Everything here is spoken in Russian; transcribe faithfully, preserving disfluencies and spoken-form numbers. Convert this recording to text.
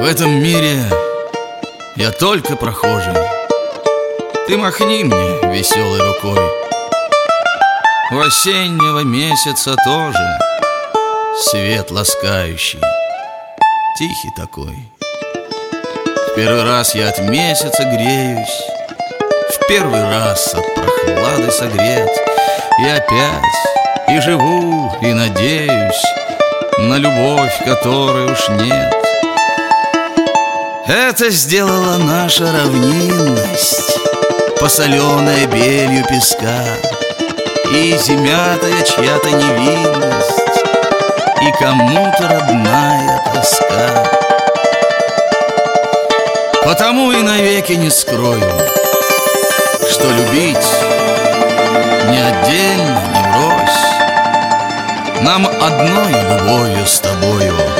В этом мире я только прохожий. Ты махни мне веселой рукой. У осеннего месяца тоже свет ласкающий, тихий такой. В первый раз я от месяца греюсь, в первый раз от прохлады согрет. И опять и живу, и надеюсь на любовь, которой уж нет. Это сделала наша равнинность, посоленная белью песка, и зимятая чья-то невинность, и кому-то родная тоска. Потому и навеки не скрою, что любить не отдельно, не врозь нам одной любовью с тобою